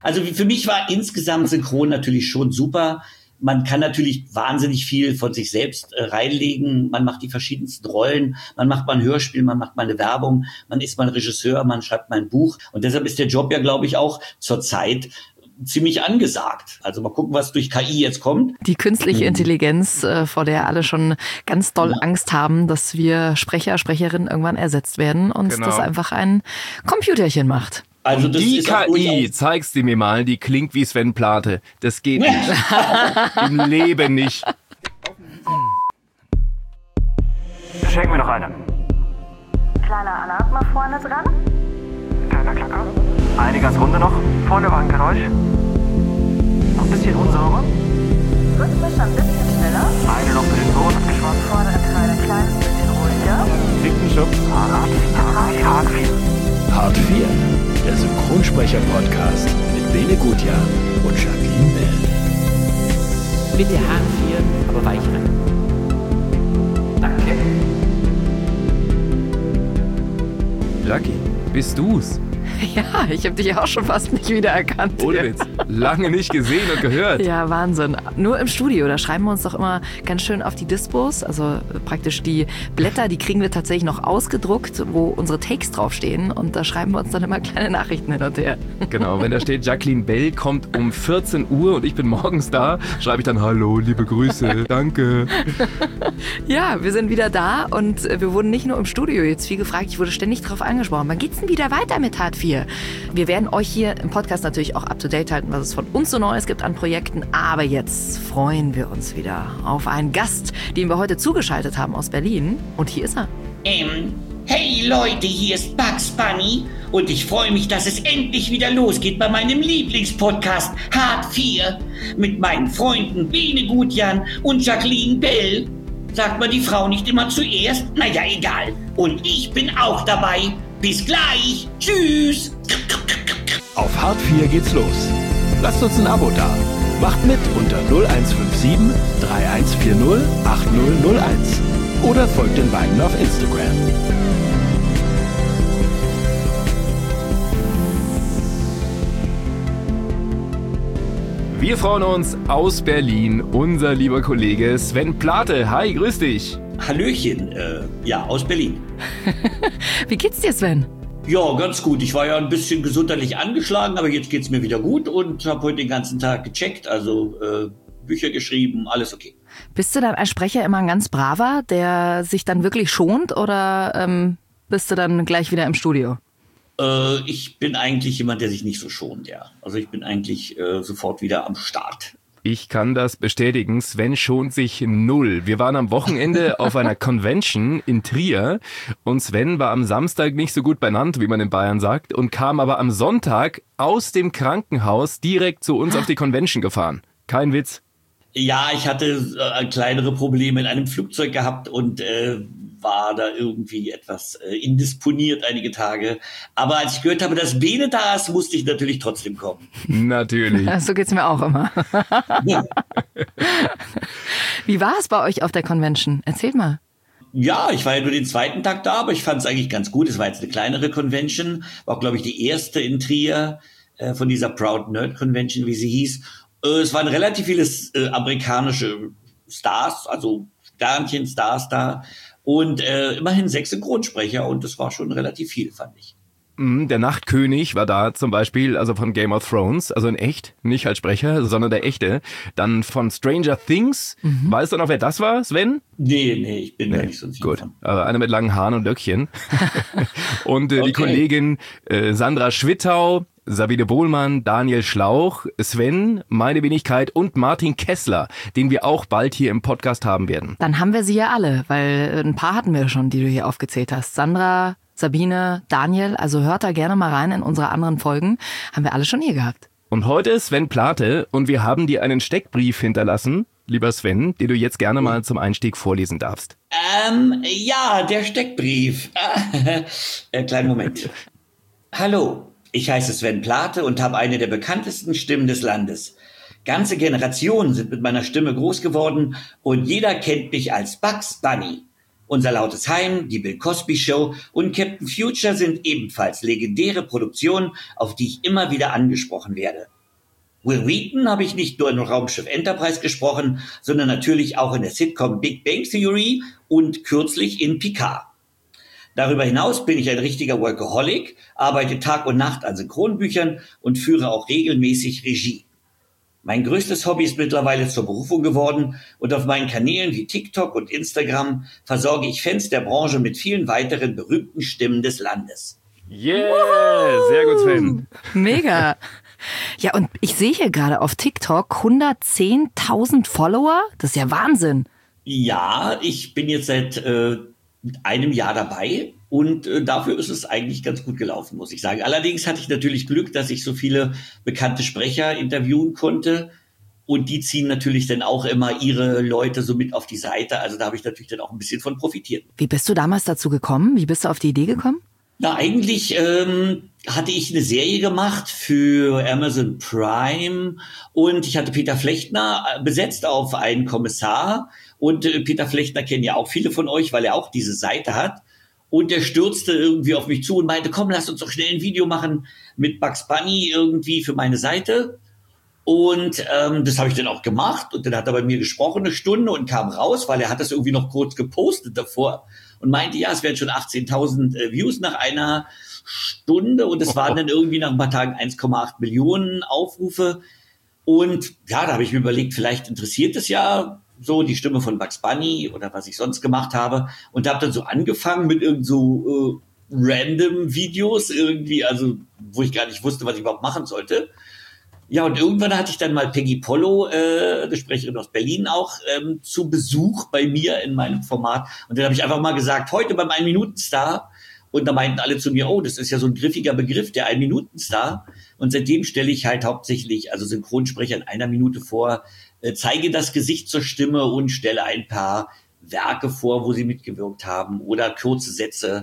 Also für mich war insgesamt Synchron natürlich schon super. Man kann natürlich wahnsinnig viel von sich selbst reinlegen. Man macht die verschiedensten Rollen. Man macht mal ein Hörspiel, man macht mal eine Werbung. Man ist mal ein Regisseur, man schreibt mal ein Buch. Und deshalb ist der Job ja, glaube ich, auch zurzeit ziemlich angesagt. Also mal gucken, was durch KI jetzt kommt. Die künstliche Intelligenz, vor der alle schon ganz doll Angst haben, dass wir Sprecher, Sprecherinnen irgendwann ersetzt werden und das einfach ein Computerchen macht. Also das die ist KI, zeigst du mir mal, die klingt wie Sven Plate. Das geht nicht. Im Leben nicht. Schenk mir noch eine. Kleiner Alarm mal vorne dran. Kleiner Klacker. Eine ganz runde noch. Vorne war ein Geräusch. Noch ein bisschen unsauber. Rhythmisch ein bisschen schneller. Eine noch für den Ton abgeschwommen. Vordere Teil ein kleines bisschen ruhiger. Fickenschutz. Hart 4. Hart 4. Der Synchronsprecher-Podcast mit Bene Gutjahr und Jacqueline Bell. Bitte Hart 4, aber weicher. Danke. Lucky, bist du's? Ja, ich habe dich auch schon fast nicht wiedererkannt. Ohne Witz. Lange nicht gesehen und gehört. Ja, Wahnsinn. Nur im Studio, da schreiben wir uns doch immer ganz schön auf die Dispos. Also praktisch die Blätter, die kriegen wir tatsächlich noch ausgedruckt, wo unsere Takes draufstehen. Und da schreiben wir uns dann immer kleine Nachrichten hin und her. Genau, wenn da steht, Jacqueline Bell kommt um 14 Uhr und ich bin morgens da, schreibe ich dann, hallo, liebe Grüße, danke. Ja, wir sind wieder da und wir wurden nicht nur im Studio jetzt viel gefragt, ich wurde ständig drauf angesprochen. Wann geht's denn wieder weiter mit Hart 4? Wir werden euch hier im Podcast natürlich auch up-to-date halten, was es von uns so Neues gibt an Projekten. Aber jetzt freuen wir uns wieder auf einen Gast, den wir heute zugeschaltet haben aus Berlin. Und hier ist er. Hey Leute, hier ist Bugs Bunny und ich freue mich, dass es endlich wieder losgeht bei meinem Lieblingspodcast Hart 4 mit meinen Freunden Bene Gutjahr und Jacqueline Bell. Sagt man die Frau nicht immer zuerst? Naja, egal. Und ich bin auch dabei. Bis gleich. Tschüss. Auf Hart 4 geht's los. Lasst uns ein Abo da. Macht mit unter 0157 3140 8001. Oder folgt den beiden auf Instagram. Wir freuen uns aus Berlin, unser lieber Kollege Sven Plate. Hi, grüß dich. Hallöchen, aus Berlin. Wie geht's dir, Sven? Ja, ganz gut. Ich war ja ein bisschen gesundheitlich angeschlagen, aber jetzt geht's mir wieder gut und habe heute den ganzen Tag gecheckt, also Bücher geschrieben, alles okay. Bist du dann als Sprecher immer ein ganz braver, der sich dann wirklich schont oder bist du dann gleich wieder im Studio? Ich bin eigentlich jemand, der sich nicht so schont, ja. Also ich bin eigentlich sofort wieder am Start. Ich kann das bestätigen, Sven schont sich null. Wir waren am Wochenende auf einer Convention in Trier und Sven war am Samstag nicht so gut benannt, wie man in Bayern sagt, und kam aber am Sonntag aus dem Krankenhaus direkt zu uns auf die Convention gefahren. Kein Witz. Ja, ich hatte kleinere Probleme in einem Flugzeug gehabt und war da irgendwie etwas indisponiert einige Tage. Aber als ich gehört habe, dass Bene da ist, musste ich natürlich trotzdem kommen. Natürlich. So geht's mir auch immer. Ja. Wie war es bei euch auf der Convention? Erzählt mal. Ja, ich war ja nur den zweiten Tag da, aber ich fand es eigentlich ganz gut. Es war jetzt eine kleinere Convention, war auch, glaube ich, die erste in Trier von dieser Proud Nerd Convention, wie sie hieß. Es waren relativ viele amerikanische Stars, also Sternchen, Stars da. Und immerhin 6 Synchronsprecher und das war schon relativ viel, fand ich. Der Nachtkönig war da zum Beispiel, also von Game of Thrones, also in echt, nicht als Sprecher, sondern der echte. Dann von Stranger Things. Weißt du noch, wer das war, Sven? Nee, ich bin da nicht so sicher. Gut, aber einer mit langen Haaren und Löckchen. Und die Kollegin Sandra Schwittau, Sabine Bohlmann, Daniel Schlauch, Sven, meine Wenigkeit und Martin Kessler, den wir auch bald hier im Podcast haben werden. Dann haben wir sie ja alle, weil ein paar hatten wir schon, die du hier aufgezählt hast. Sandra, Sabine, Daniel, also hört da gerne mal rein in unsere anderen Folgen. Haben wir alle schon hier gehabt. Und heute ist Sven Plate und wir haben dir einen Steckbrief hinterlassen, lieber Sven, den du jetzt gerne mal zum Einstieg vorlesen darfst. Ja, der Steckbrief. Kleinen Moment. Hallo. Ich heiße Sven Plate und habe eine der bekanntesten Stimmen des Landes. Ganze Generationen sind mit meiner Stimme groß geworden und jeder kennt mich als Bugs Bunny. Unser lautes Heim, die Bill Cosby Show und Captain Future sind ebenfalls legendäre Produktionen, auf die ich immer wieder angesprochen werde. Will Wheaton habe ich nicht nur in Raumschiff Enterprise gesprochen, sondern natürlich auch in der Sitcom Big Bang Theory und kürzlich in Picard. Darüber hinaus bin ich ein richtiger Workaholic, arbeite Tag und Nacht an Synchronbüchern und führe auch regelmäßig Regie. Mein größtes Hobby ist mittlerweile zur Berufung geworden und auf meinen Kanälen wie TikTok und Instagram versorge ich Fans der Branche mit vielen weiteren berühmten Stimmen des Landes. Yeah, sehr gut, Sven. Mega. Ja, und ich sehe hier gerade auf TikTok 110.000 Follower. Das ist ja Wahnsinn. Ja, ich bin jetzt seit einem Jahr dabei und dafür ist es eigentlich ganz gut gelaufen, muss ich sagen. Allerdings hatte ich natürlich Glück, dass ich so viele bekannte Sprecher interviewen konnte und die ziehen natürlich dann auch immer ihre Leute so mit auf die Seite. Also da habe ich natürlich dann auch ein bisschen von profitiert. Wie bist du damals dazu gekommen? Wie bist du auf die Idee gekommen? Na, eigentlich hatte ich eine Serie gemacht für Amazon Prime und ich hatte Peter Flechtner besetzt auf einen Kommissar und Peter Flechtner kennen ja auch viele von euch, weil er auch diese Seite hat und der stürzte irgendwie auf mich zu und meinte, komm, lass uns doch schnell ein Video machen mit Bugs Bunny irgendwie für meine Seite. Und das habe ich dann auch gemacht und dann hat er bei mir gesprochen 1 Stunde und kam raus, weil er hat das irgendwie noch kurz gepostet davor und meinte, ja, es wären schon 18.000 Views nach einer Stunde und es waren dann irgendwie nach ein paar Tagen 1,8 Millionen Aufrufe und ja, da habe ich mir überlegt, vielleicht interessiert es ja so die Stimme von Bugs Bunny oder was ich sonst gemacht habe und habe dann so angefangen mit irgend so random Videos irgendwie, also wo ich gar nicht wusste, was ich überhaupt machen sollte. Ja, und irgendwann hatte ich dann mal Peggy Pollo, eine Sprecherin aus Berlin auch, zu Besuch bei mir in meinem Format. Und dann habe ich einfach mal gesagt, heute beim 1-Minuten-Star. Und da meinten alle zu mir, oh, das ist ja so ein griffiger Begriff, der 1-Minuten-Star. Und seitdem stelle ich halt hauptsächlich, also Synchronsprecher in 1 Minute vor, zeige das Gesicht zur Stimme und stelle ein paar Werke vor, wo sie mitgewirkt haben oder kurze Sätze,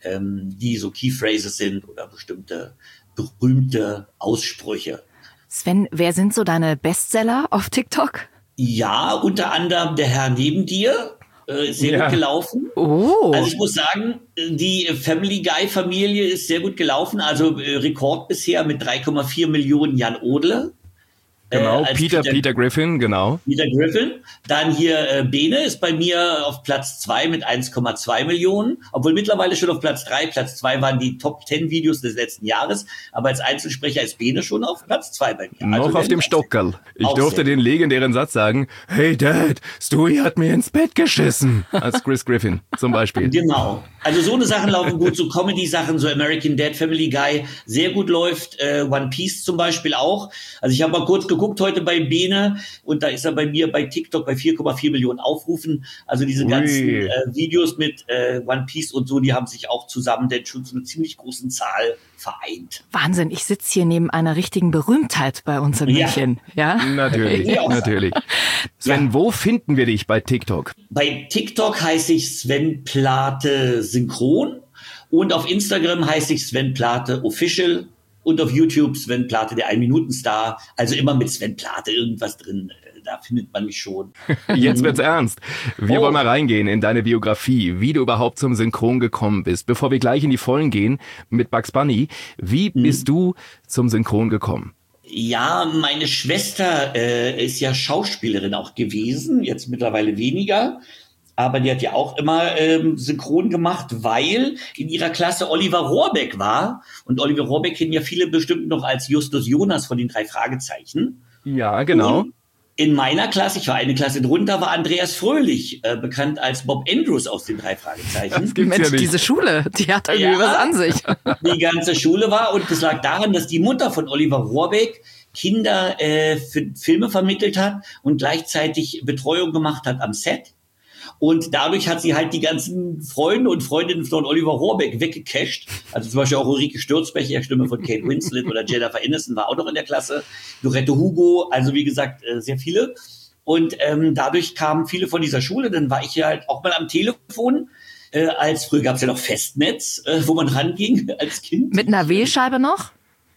die so Keyphrases sind oder bestimmte berühmte Aussprüche. Sven, wer sind so deine Bestseller auf TikTok? Ja, unter anderem Der Herr neben dir, ist sehr gut gelaufen. Oh. Also ich muss sagen, die Family Guy Familie ist sehr gut gelaufen. Also Rekord bisher mit 3,4 Millionen Jan Odle. Genau, Peter Griffin, genau. Peter Griffin. Dann hier Bene ist bei mir auf Platz 2 mit 1,2 Millionen. Obwohl mittlerweile schon auf Platz 3. Platz 2 waren die Top 10 Videos des letzten Jahres. Aber als Einzelsprecher ist Bene schon auf Platz 2 bei mir. Noch also auf dem Stockerl. Ich durfte den legendären Satz sagen, hey Dad, Stewie hat mir ins Bett geschissen. Als Chris Griffin zum Beispiel. Genau. Also so eine Sachen laufen gut, so Comedy-Sachen, so American Dad, Family Guy, sehr gut läuft. One Piece zum Beispiel auch. Also ich habe mal kurz geguckt heute bei Bene und da ist er bei mir bei TikTok bei 4,4 Millionen Aufrufen. Also diese ganzen Videos mit One Piece und so, die haben sich auch zusammen denn schon zu einer ziemlich großen Zahl vereint. Wahnsinn, ich sitze hier neben einer richtigen Berühmtheit bei uns in München. Ja? Natürlich, natürlich. Sven, wo finden wir dich bei TikTok? Bei TikTok heiße ich Sven Plate Synchron und auf Instagram heiße ich Sven Plate Official und auf YouTube Sven Plate, der 1-Minuten-Star. Also immer mit Sven Plate irgendwas drin. Da findet man mich schon. Jetzt wird's ernst. Wir wollen mal reingehen in deine Biografie, wie du überhaupt zum Synchron gekommen bist. Bevor wir gleich in die Vollen gehen mit Bugs Bunny, wie bist du zum Synchron gekommen? Ja, meine Schwester ist ja Schauspielerin auch gewesen, jetzt mittlerweile weniger. Aber die hat ja auch immer synchron gemacht, weil in ihrer Klasse Oliver Rohrbeck war. Und Oliver Rohrbeck kennen ja viele bestimmt noch als Justus Jonas von den 3 Fragezeichen. Ja, genau. Und in meiner Klasse, ich war eine Klasse drunter, war Andreas Fröhlich, bekannt als Bob Andrews aus den 3 Fragezeichen. Das gibt's Mensch, ja nicht. Diese Schule, die hat irgendwie was an sich. Die ganze Schule war und das lag daran, dass die Mutter von Oliver Rohrbeck Kinder für Filme vermittelt hat und gleichzeitig Betreuung gemacht hat am Set. Und dadurch hat sie halt die ganzen Freunde und Freundinnen von Oliver Rohrbeck weggecasht. Also zum Beispiel auch Ulrike Sturzbecher, Stimme von Kate Winslet oder Jennifer Aniston war auch noch in der Klasse. Lorette Hugo, also wie gesagt, sehr viele. Und dadurch kamen viele von dieser Schule. Dann war ich ja halt auch mal am Telefon. Früher gab es ja noch Festnetz, wo man ranging als Kind. Mit einer Wählscheibe noch?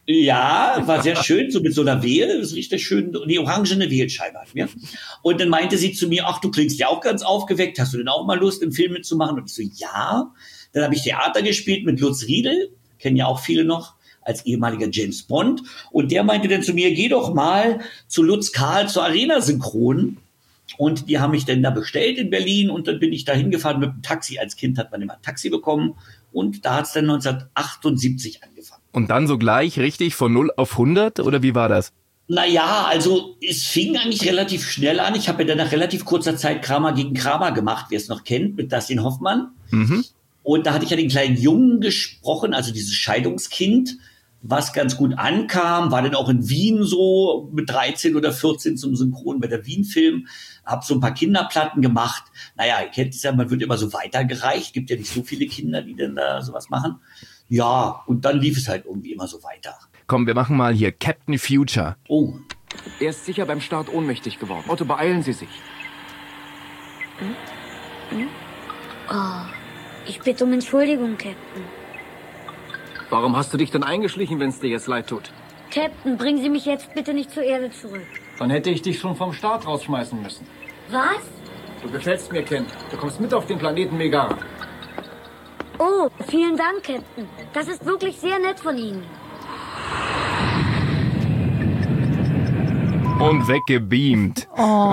Ja, war sehr schön, so mit so einer Wehe, das ist richtig schön, die orangene Wählscheibe hatten wir. Und dann meinte sie zu mir, ach, du klingst ja auch ganz aufgeweckt, hast du denn auch mal Lust, im Film mitzumachen? Und ich so, ja. Dann habe ich Theater gespielt mit Lutz Riedel, kennen ja auch viele noch, als ehemaliger James Bond. Und der meinte dann zu mir, geh doch mal zu Lutz Karl zur Arena Synchron. Und die haben mich dann da bestellt in Berlin und dann bin ich da hingefahren mit dem Taxi. Als Kind hat man immer ein Taxi bekommen und da hat es dann 1978 angefangen. Und dann so gleich richtig von 0 auf 100 oder wie war das? Naja, also es fing eigentlich relativ schnell an. Ich habe ja dann nach relativ kurzer Zeit Kramer gegen Kramer gemacht, wer es noch kennt, mit Dustin Hoffmann. Und da hatte ich ja den kleinen Jungen gesprochen, also dieses Scheidungskind, was ganz gut ankam, war dann auch in Wien so mit 13 oder 14 zum Synchron bei der Wien-Film, hab so ein paar Kinderplatten gemacht. Naja, ihr kennt es ja, man wird immer so weitergereicht, gibt ja nicht so viele Kinder, die dann da sowas machen. Ja, und dann lief es halt irgendwie immer so weiter. Komm, wir machen mal hier Captain Future. Oh. Er ist sicher beim Start ohnmächtig geworden. Otto, beeilen Sie sich. Ich bitte um Entschuldigung, Captain. Warum hast du dich denn eingeschlichen, wenn es dir jetzt leid tut? Captain, bringen Sie mich jetzt bitte nicht zur Erde zurück. Dann hätte ich dich schon vom Start rausschmeißen müssen. Was? Du gefällst mir, Ken. Du kommst mit auf den Planeten Megara. Oh, vielen Dank, Captain. Das ist wirklich sehr nett von Ihnen. Und weggebeamt.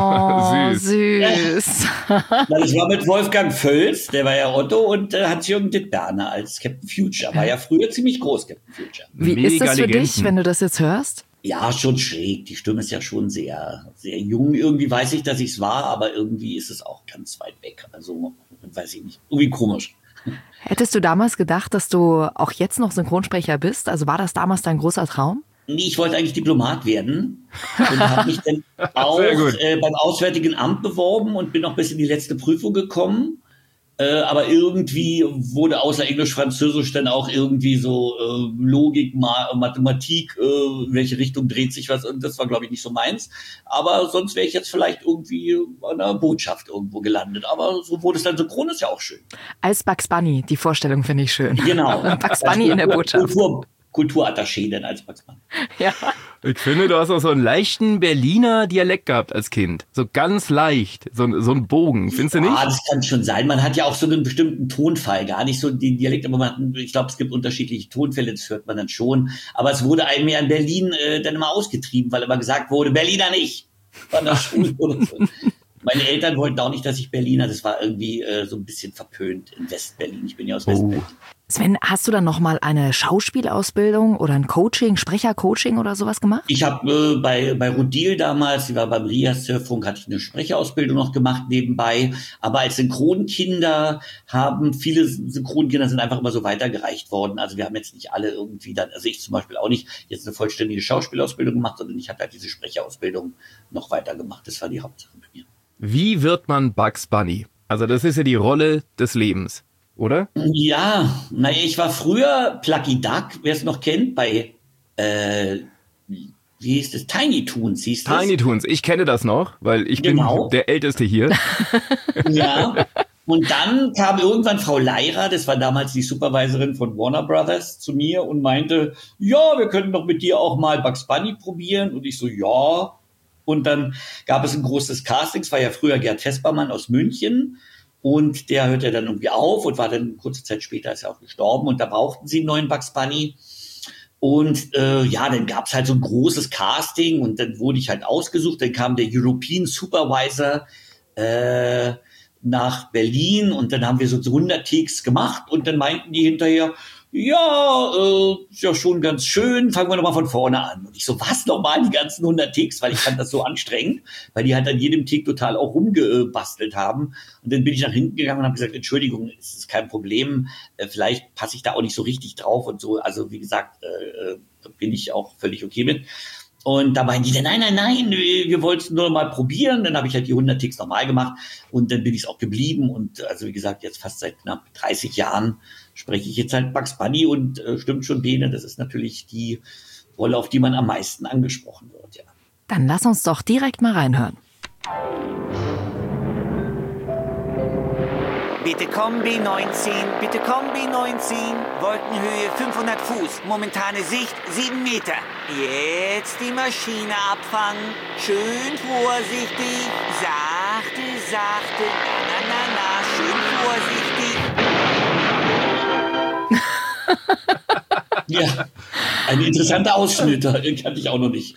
Oh, süß. Das war mit Wolfgang Völz, der war ja Otto, und Hans-Jürgen Dittberner als Captain Future. War ja früher ziemlich groß, Captain Future. Wie Mega ist das für Legenden. dich, wenn du das jetzt hörst? Ja, schon schräg. Die Stimme ist ja schon sehr, sehr jung. Irgendwie weiß ich, dass ich es war, aber irgendwie ist es auch ganz weit weg. Also, weiß ich nicht. Irgendwie komisch. Hättest du damals gedacht, dass du auch jetzt noch Synchronsprecher bist? Also war das damals dein großer Traum? Nee, ich wollte eigentlich Diplomat werden und habe mich dann auch beim Auswärtigen Amt beworben und bin noch bis in die letzte Prüfung gekommen. Aber irgendwie wurde außer Englisch, Französisch dann auch irgendwie so Logik, Mathematik, in welche Richtung dreht sich was, und das war, glaube ich, nicht so meins. Aber sonst wäre ich jetzt vielleicht irgendwie an einer Botschaft irgendwo gelandet. Aber so wurde es dann synchron, ist ja auch schön. Als Bugs Bunny, die Vorstellung finde ich schön. Genau. Bugs Bunny in der Botschaft. Kulturattaché denn als Bugs Bunny. Ja. Ich finde, du hast auch so einen leichten Berliner Dialekt gehabt als Kind. So ganz leicht, so ein Bogen. Findest du nicht? Ja, das kann schon sein. Man hat ja auch so einen bestimmten Tonfall, gar nicht so den Dialekt, aber ich glaube, es gibt unterschiedliche Tonfälle, das hört man dann schon. Aber es wurde einem ja in Berlin dann immer ausgetrieben, weil immer gesagt wurde, Berliner nicht. An der Schule oder so. Meine Eltern wollten auch nicht, dass ich Berliner, das war irgendwie so ein bisschen verpönt in Westberlin. Ich bin ja aus Westberlin. Sven, hast du dann nochmal eine Schauspielausbildung oder ein Coaching, Sprechercoaching oder sowas gemacht? Ich habe bei Rudil damals, die war beim RIAS-Hörfunk, hatte ich eine Sprecherausbildung noch gemacht nebenbei. Aber als Synchronkinder haben viele Synchronkinder sind einfach immer so weitergereicht worden. Also wir haben jetzt nicht alle irgendwie dann, also ich zum Beispiel auch nicht, jetzt eine vollständige Schauspielausbildung gemacht, sondern ich habe halt diese Sprecherausbildung noch weitergemacht. Das war die Hauptsache bei mir. Wie wird man Bugs Bunny? Also das ist ja die Rolle des Lebens, oder? Ja, naja, ich war früher Plucky Duck, wer es noch kennt, bei, wie hieß das? Tiny Toons hieß das. Tiny Toons, ich kenne das noch, weil ich bin der Älteste hier. Ja, und dann kam irgendwann Frau Leira, das war damals die Supervisorin von Warner Brothers, zu mir und meinte, ja, wir können doch mit dir auch mal Bugs Bunny probieren. Und ich so, ja. Und dann gab es ein großes Casting, es war ja früher Gerd Vespermann aus München und der hörte dann irgendwie auf und war dann kurze Zeit später ist er auch gestorben und da brauchten sie einen neuen Bugs Bunny und dann gab es halt so ein großes Casting und dann wurde ich halt ausgesucht, dann kam der European Supervisor nach Berlin und dann haben wir so 100 Takes gemacht und dann meinten die hinterher, ja, ist ja schon ganz schön, fangen wir nochmal von vorne an. Und ich so, was, nochmal die ganzen 100 Takes, weil ich fand das so anstrengend, weil die halt an jedem Take total auch rumgebastelt haben. Und dann bin ich nach hinten gegangen und habe gesagt, Entschuldigung, es ist kein Problem, vielleicht passe ich da auch nicht so richtig drauf und so. Also wie gesagt, bin ich auch völlig okay mit. Und da meinen die dann, nein, wir wollten es nur mal probieren. Dann habe ich halt die 100 Takes nochmal gemacht und dann bin ich es auch geblieben. Und also wie gesagt, jetzt fast seit knapp 30 Jahren spreche ich jetzt halt Bugs Bunny und stimmt schon, Bene, das ist natürlich die Rolle, auf die man am meisten angesprochen wird, ja. Dann lass uns doch direkt mal reinhören. Bitte Kombi 19, bitte Kombi 19, Wolkenhöhe 500 Fuß, momentane Sicht 7 Meter. Jetzt die Maschine abfangen, schön vorsichtig, sachte, na, schön vorsichtig. Ja, ein interessanter Ausschnitt, den kannte ich auch noch nicht.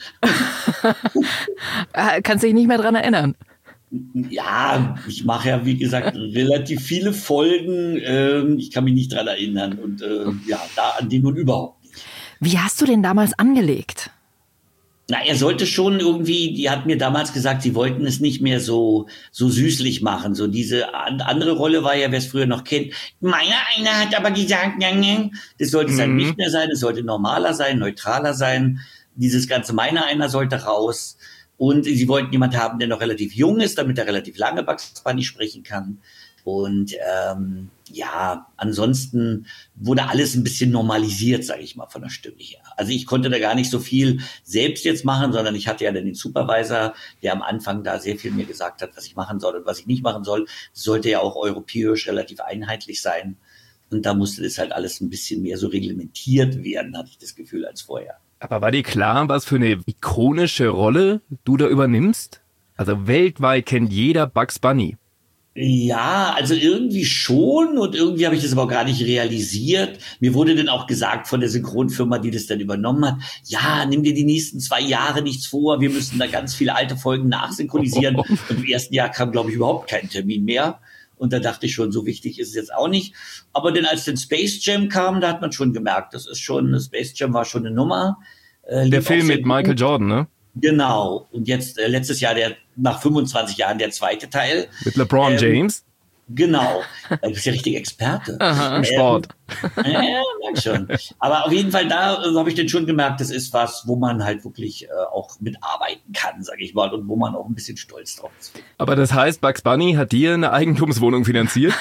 Kannst dich nicht mehr dran erinnern? Ja, ich mache ja, wie gesagt, relativ viele Folgen. Ich kann mich nicht dran erinnern. Und an den nun überhaupt nicht. Wie hast du den damals angelegt? Na, er sollte schon irgendwie, die hat mir damals gesagt, sie wollten es nicht mehr so süßlich machen. So diese andere Rolle war ja, wer es früher noch kennt. Meiner einer hat aber gesagt, das sollte es dann nicht mehr sein. Es sollte normaler sein, neutraler sein. Dieses ganze meiner einer sollte raus. Und sie wollten jemanden haben, der noch relativ jung ist, damit er relativ lange Bugs Bunny sprechen kann. Und ansonsten wurde alles ein bisschen normalisiert, sage ich mal, von der Stimme her. Also ich konnte da gar nicht so viel selbst jetzt machen, sondern ich hatte ja dann den Supervisor, der am Anfang da sehr viel mir gesagt hat, was ich machen soll und was ich nicht machen soll. Es sollte ja auch europäisch relativ einheitlich sein. Und da musste das halt alles ein bisschen mehr so reglementiert werden, hatte ich das Gefühl, als vorher. Aber war dir klar, was für eine ikonische Rolle du da übernimmst? Also weltweit kennt jeder Bugs Bunny. Ja, also irgendwie schon und irgendwie habe ich das aber auch gar nicht realisiert. Mir wurde dann auch gesagt von der Synchronfirma, die das dann übernommen hat, ja, nimm dir die nächsten 2 Jahre nichts vor, wir müssen da ganz viele alte Folgen nachsynchronisieren. Und im ersten Jahr kam, glaube ich, überhaupt kein Termin mehr. Und da dachte ich schon, so wichtig ist es jetzt auch nicht. Aber dann als dann Space Jam kam, da hat man schon gemerkt, Space Jam war schon eine Nummer. Der Film mit Michael Jordan, ne? Genau. Und jetzt letztes Jahr nach 25 Jahren der zweite Teil. Mit LeBron James? Genau. Du bist ja richtig Experte. Aha, Sport. Ja, mag schon. Aber auf jeden Fall, da habe ich dann schon gemerkt, das ist was, wo man halt wirklich auch mitarbeiten kann, sage ich mal, und wo man auch ein bisschen stolz drauf ist. Aber das heißt, Bugs Bunny hat dir eine Eigentumswohnung finanziert?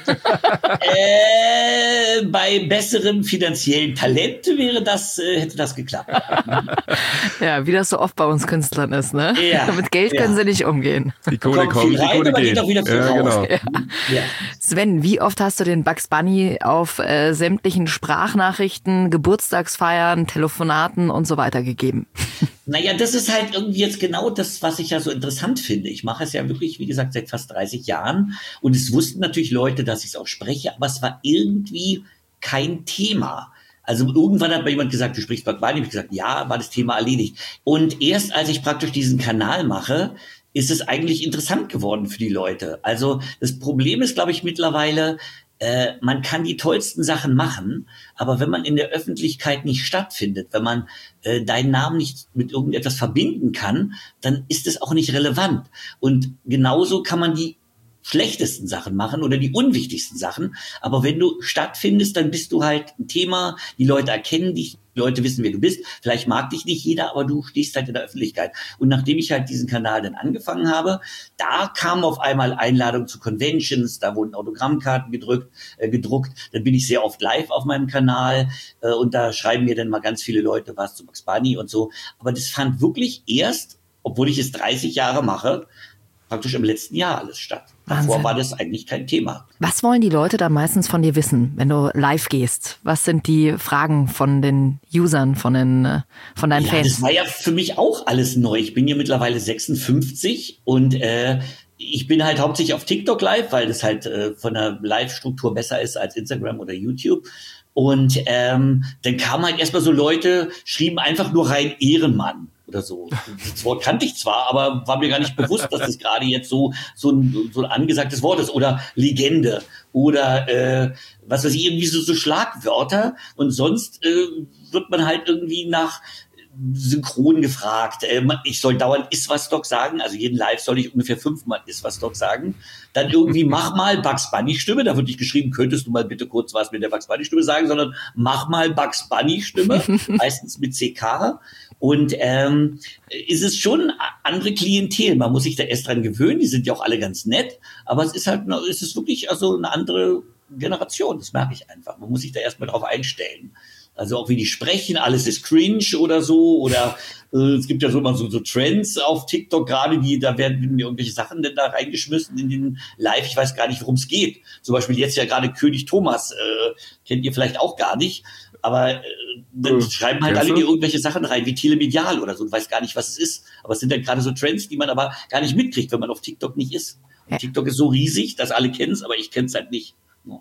Bei besserem finanziellen Talent hätte das geklappt. Ja, wie das so oft bei uns Künstlern ist, ne? Ja. Mit Geld können sie nicht umgehen. Die Kohle kommt, die Kohle geht. Geht auch wieder viel raus. Genau. Ja. Sven, wie oft hast du den Bugs Bunny auf sämtlichen Sprachnachrichten, Geburtstagsfeiern, Telefonaten und so weiter gegeben? Naja, das ist halt irgendwie jetzt genau das, was ich ja so interessant finde. Ich mache es ja wirklich, wie gesagt, seit fast 30 Jahren. Und es wussten natürlich Leute, dass ich es auch spreche, aber es war irgendwie kein Thema. Also irgendwann hat mir jemand gesagt, du sprichst Bugs Bunny. Ich habe gesagt, ja, war das Thema erledigt. Und erst als ich praktisch diesen Kanal mache, ist es eigentlich interessant geworden für die Leute. Also das Problem ist, glaube ich, mittlerweile, man kann die tollsten Sachen machen, aber wenn man in der Öffentlichkeit nicht stattfindet, wenn man deinen Namen nicht mit irgendetwas verbinden kann, dann ist es auch nicht relevant. Und genauso kann man die schlechtesten Sachen machen oder die unwichtigsten Sachen. Aber wenn du stattfindest, dann bist du halt ein Thema. Die Leute erkennen dich, die Leute wissen, wer du bist. Vielleicht mag dich nicht jeder, aber du stehst halt in der Öffentlichkeit. Und nachdem ich halt diesen Kanal dann angefangen habe, da kamen auf einmal Einladungen zu Conventions, da wurden Autogrammkarten gedruckt. Dann bin ich sehr oft live auf meinem Kanal und da schreiben mir dann mal ganz viele Leute was zu Bugs Bunny und so. Aber das fand wirklich erst, obwohl ich es 30 Jahre mache, praktisch im letzten Jahr alles statt. Davor war das eigentlich kein Thema. Was wollen die Leute da meistens von dir wissen, wenn du live gehst? Was sind die Fragen von den Usern, von deinen Fans? Das war ja für mich auch alles neu. Ich bin ja mittlerweile 56 und ich bin halt hauptsächlich auf TikTok live, weil das halt von der Live-Struktur besser ist als Instagram oder YouTube. Und dann kamen halt erstmal so Leute, schrieben einfach nur rein Ehrenmann oder so. Das Wort kannte ich zwar, aber war mir gar nicht bewusst, dass das gerade jetzt so ein angesagtes Wort ist. Oder Legende oder was weiß ich, irgendwie so Schlagwörter. Und sonst wird man halt irgendwie nach synchron gefragt. Ich soll dauernd Iswas-Doc sagen, also jeden Live soll ich ungefähr 5-mal Iswas-Doc sagen. Dann irgendwie mach mal Bugs Bunny-Stimme, da wird nicht geschrieben, könntest du mal bitte kurz was mit der Bugs Bunny-Stimme sagen, sondern mach mal Bugs Bunny-Stimme, meistens mit CK. Und ist es schon andere Klientel, man muss sich da erst dran gewöhnen, die sind ja auch alle ganz nett, aber es ist wirklich also eine andere Generation, das merke ich einfach. Man muss sich da erstmal drauf einstellen. Also auch wie die sprechen, alles ist cringe oder so. Oder es gibt ja so immer so Trends auf TikTok gerade, da werden mir irgendwelche Sachen denn da reingeschmissen in den Live. Ich weiß gar nicht, worum es geht. Zum Beispiel jetzt ja gerade König Thomas, kennt ihr vielleicht auch gar nicht. Aber dann schreiben halt alle die irgendwelche Sachen rein, wie telemedial oder so. Du weißt gar nicht, was es ist. Aber es sind dann gerade so Trends, die man aber gar nicht mitkriegt, wenn man auf TikTok nicht ist. Und TikTok ist so riesig, dass alle kennen es, aber ich kenne es halt nicht. Ja.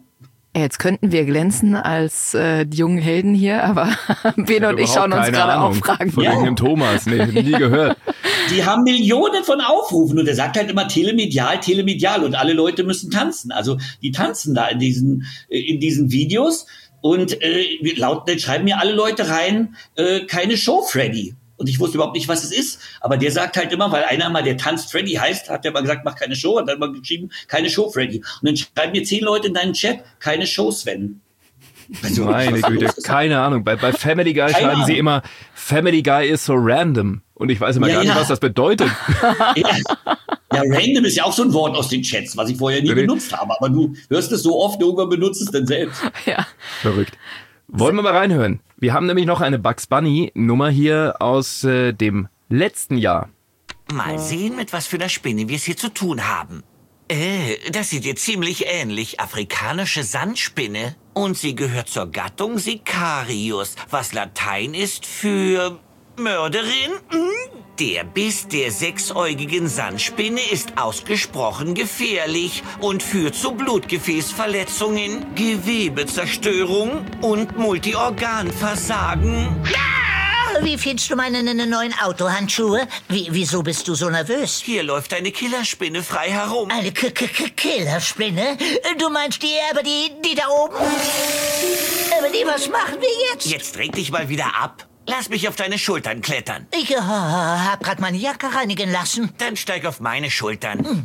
Jetzt könnten wir glänzen als die jungen Helden hier, aber Bene und ich schauen uns gerade auch Fragen. Von irgendeinem Thomas, nee, nie gehört. Die haben Millionen von Aufrufen und er sagt halt immer telemedial und alle Leute müssen tanzen. Also die tanzen da in diesen Videos und laut schreiben mir alle Leute rein, keine Show Freddy. Und ich wusste überhaupt nicht, was es ist. Aber der sagt halt immer, weil einer mal, der tanzt Freddy heißt, hat der mal gesagt, mach keine Show. Hat dann mal geschrieben, keine Show Freddy. Und dann schreiben mir 10 Leute in deinen Chat, keine Show Sven. Also, meine Güte, keine Ahnung. Bei Family Guy schreiben sie immer, Family Guy is so random. Und ich weiß immer gar nicht, was das bedeutet. Ja, random ist ja auch so ein Wort aus den Chats, was ich vorher nie benutzt habe. Aber du hörst es so oft, irgendwann benutzt es dann selbst. Ja. Verrückt. Wollen wir mal reinhören? Wir haben nämlich noch eine Bugs Bunny Nummer hier aus dem letzten Jahr. Mal sehen, mit was für einer Spinne wir es hier zu tun haben. Das sieht dir ziemlich ähnlich. Afrikanische Sandspinne. Und sie gehört zur Gattung Sicarius, was Latein ist für Mörderin. Der Biss der sechsäugigen Sandspinne ist ausgesprochen gefährlich und führt zu Blutgefäßverletzungen, Gewebezerstörung und Multiorganversagen. Wie findest du meine neuen Autohandschuhe? Wieso bist du so nervös? Hier läuft eine Killerspinne frei herum. Eine Killerspinne? Du meinst die da oben? Aber was machen wir jetzt? Jetzt dreh dich mal wieder ab. Lass mich auf deine Schultern klettern. Ich hab grad meine Jacke reinigen lassen. Dann steig auf meine Schultern.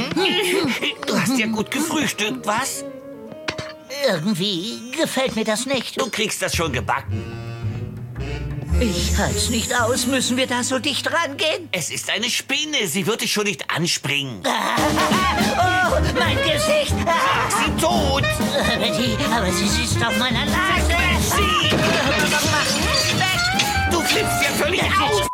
Du hast ja gut gefrühstückt, was? Irgendwie gefällt mir das nicht. Du kriegst das schon gebacken. Ich halt's nicht aus. Müssen wir da so dicht rangehen? Es ist eine Spinne. Sie wird dich schon nicht anspringen. Oh, mein Gesicht. Sag sie tot. Aber sie sitzt auf meiner Nase. Du flippst ja völlig aus.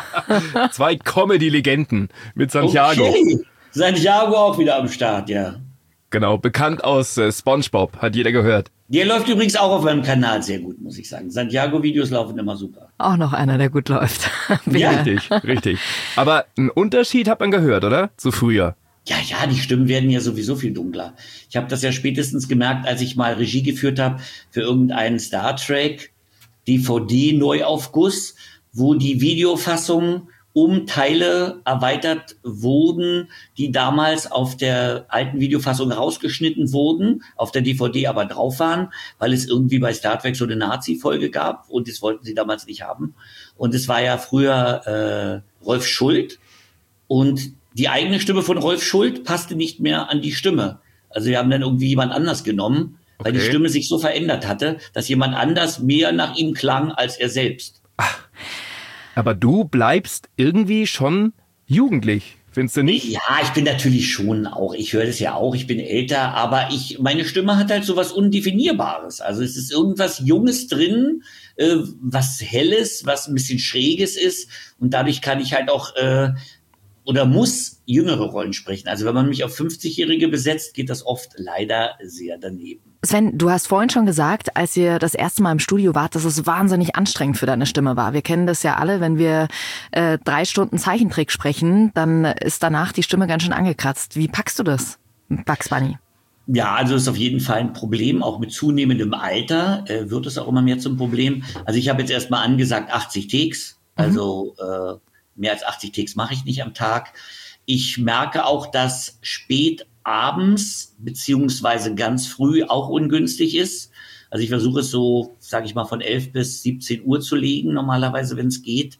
2 Comedy-Legenden mit Santiago. Okay. Santiago auch wieder am Start, ja. Genau, bekannt aus SpongeBob, hat jeder gehört. Der läuft übrigens auch auf meinem Kanal sehr gut, muss ich sagen. Santiago-Videos laufen immer super. Auch noch einer, der gut läuft. Ja, richtig. Aber einen Unterschied hat man gehört, oder? Zu früher. Ja, die Stimmen werden ja sowieso viel dunkler. Ich habe das ja spätestens gemerkt, als ich mal Regie geführt habe für irgendeinen Star Trek DVD-Neuaufguss, wo die Videofassung um Teile erweitert wurden, die damals auf der alten Videofassung rausgeschnitten wurden, auf der DVD aber drauf waren, weil es irgendwie bei Star Trek so eine Nazi-Folge gab und das wollten sie damals nicht haben. Und es war ja früher Rolf Schuld und die eigene Stimme von Rolf Schuld passte nicht mehr an die Stimme. Also wir haben dann irgendwie jemand anders genommen, weil die Stimme sich so verändert hatte, dass jemand anders mehr nach ihm klang als er selbst. Ach. Aber du bleibst irgendwie schon jugendlich, findest du nicht? Ja, ich bin natürlich schon auch, ich höre das ja auch, ich bin älter, aber meine Stimme hat halt so was Undefinierbares. Also es ist irgendwas Junges drin, was Helles, was ein bisschen Schräges ist und dadurch kann ich halt auch oder muss jüngere Rollen sprechen. Also wenn man mich auf 50-Jährige besetzt, geht das oft leider sehr daneben. Sven, du hast vorhin schon gesagt, als ihr das erste Mal im Studio wart, dass es wahnsinnig anstrengend für deine Stimme war. Wir kennen das ja alle, wenn wir 3 Stunden Zeichentrick sprechen, dann ist danach die Stimme ganz schön angekratzt. Wie packst du das, Bugs Bunny? Ja, also ist auf jeden Fall ein Problem. Auch mit zunehmendem Alter wird es auch immer mehr zum Problem. Also ich habe jetzt erstmal angesagt 80 Takes, also mehr als 80 Takes mache ich nicht am Tag. Ich merke auch, dass spät abends beziehungsweise ganz früh auch ungünstig ist. Also ich versuche es so, sage ich mal, von 11 bis 17 Uhr zu legen, normalerweise, wenn es geht.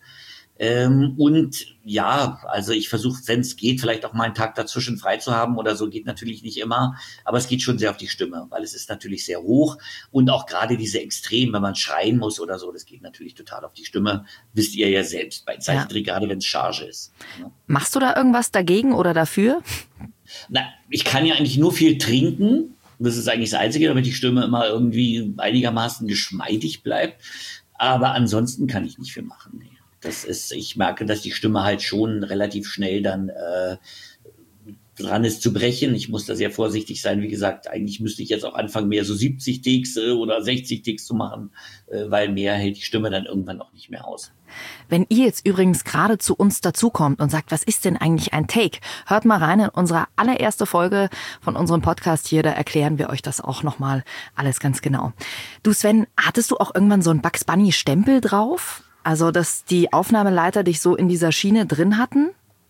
Und ja, also ich versuche, wenn es geht, vielleicht auch mal einen Tag dazwischen frei zu haben oder so, geht natürlich nicht immer, aber es geht schon sehr auf die Stimme, weil es ist natürlich sehr hoch und auch gerade diese Extrem, wenn man schreien muss oder so, das geht natürlich total auf die Stimme, wisst ihr ja selbst bei Zeichentrick, gerade wenn es Charge ist. Ja. Machst du da irgendwas dagegen oder dafür? Na, ich kann ja eigentlich nur viel trinken, das ist eigentlich das Einzige, damit die Stimme immer irgendwie einigermaßen geschmeidig bleibt, aber ansonsten kann ich nicht viel machen, nee. Ich merke, dass die Stimme halt schon relativ schnell dann dran ist zu brechen. Ich muss da sehr vorsichtig sein. Wie gesagt, eigentlich müsste ich jetzt auch anfangen, mehr so 70 Takes oder 60 Takes zu machen, weil mehr hält die Stimme dann irgendwann auch nicht mehr aus. Wenn ihr jetzt übrigens gerade zu uns dazukommt und sagt, was ist denn eigentlich ein Take? Hört mal rein in unsere allererste Folge von unserem Podcast hier, da erklären wir euch das auch nochmal alles ganz genau. Du Sven, hattest du auch irgendwann so einen Bugs Bunny Stempel drauf? Also, dass die Aufnahmeleiter dich so in dieser Schiene drin hatten?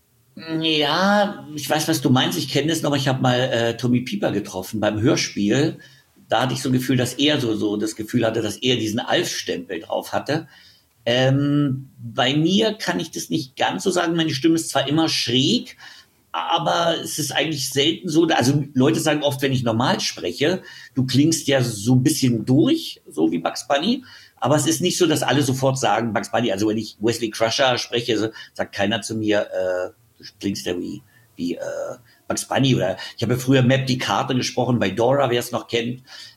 Ja, ich weiß, was du meinst. Ich kenne das noch. Ich habe mal Tommy Pieper getroffen beim Hörspiel. Da hatte ich so ein Gefühl, dass er so das Gefühl hatte, dass er diesen Alf-Stempel drauf hatte. Bei mir kann ich das nicht ganz so sagen. Meine Stimme ist zwar immer schräg, aber es ist eigentlich selten so. Also Leute sagen oft, wenn ich normal spreche, du klingst ja so ein bisschen durch, so wie Bugs Bunny. Aber es ist nicht so, dass alle sofort sagen, Bugs Bunny. Also wenn ich Wesley Crusher spreche, sagt keiner zu mir, du klingst ja wie Bugs Bunny. Oder ich habe ja früher Map die Karte gesprochen bei Dora, wer es noch kennt.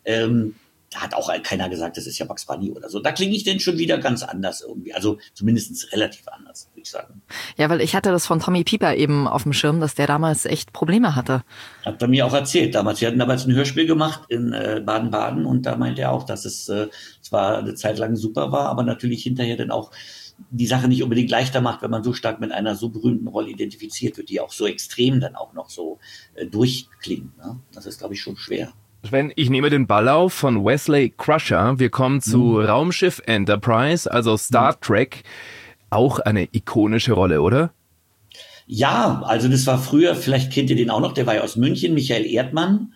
Da hat auch keiner gesagt, das ist ja Bugs Bunny oder so. Da klinge ich denn schon wieder ganz anders irgendwie. Also zumindest relativ anders, würde ich sagen. Ja, weil ich hatte das von Tommy Pieper eben auf dem Schirm, dass der damals echt Probleme hatte. Hat er mir auch erzählt damals. Wir hatten damals ein Hörspiel gemacht in Baden-Baden und da meinte er auch, dass es zwar eine Zeit lang super war, aber natürlich hinterher dann auch die Sache nicht unbedingt leichter macht, wenn man so stark mit einer so berühmten Rolle identifiziert wird, die auch so extrem dann auch noch so durchklingt. Ne? Das ist, glaube ich, schon schwer. Sven, ich nehme den Ball auf von Wesley Crusher. Wir kommen zu Raumschiff Enterprise, also Star Trek. Auch eine ikonische Rolle, oder? Ja, also das war früher, vielleicht kennt ihr den auch noch, der war ja aus München, Michael Erdmann.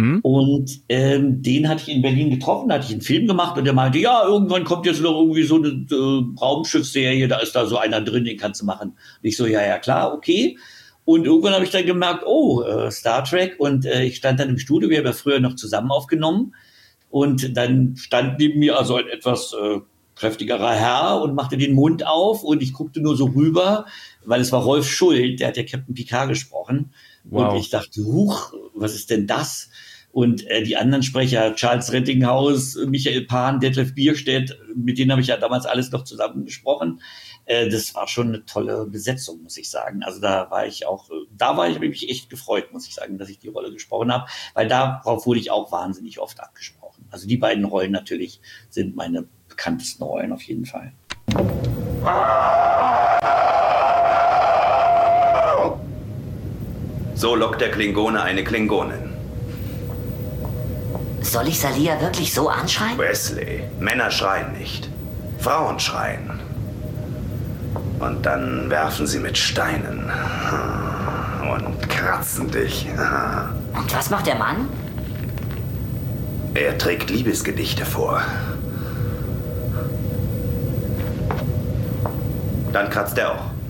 Und den hatte ich in Berlin getroffen, da hatte ich einen Film gemacht und der meinte, ja, irgendwann kommt jetzt noch irgendwie so eine Raumschiffsserie, da ist da so einer drin, den kannst du machen. Und ich so, ja, klar, okay. Und irgendwann habe ich dann gemerkt, Star Trek. Und ich stand dann im Studio, wir haben ja früher noch zusammen aufgenommen. Und dann stand neben mir also ein etwas kräftigerer Herr und machte den Mund auf. Und ich guckte nur so rüber, weil es war Rolf Schuld, der hat ja Captain Picard gesprochen. Wow. Und ich dachte, huch, was ist denn das? Und die anderen Sprecher, Charles Rettinghaus, Michael Pan, Detlef Bierstedt, mit denen habe ich ja damals alles noch zusammen gesprochen. Das war schon eine tolle Besetzung, muss ich sagen. Also habe ich mich echt gefreut, muss ich sagen, dass ich die Rolle gesprochen habe, weil darauf wurde ich auch wahnsinnig oft abgesprochen. Also die beiden Rollen natürlich sind meine bekanntesten Rollen auf jeden Fall. So lockt der Klingone eine Klingonin. Soll ich Salia wirklich so anschreien? Wesley, Männer schreien nicht. Frauen schreien. Und dann werfen sie mit Steinen und kratzen dich. Und was macht der Mann? Er trägt Liebesgedichte vor. Dann kratzt er auch.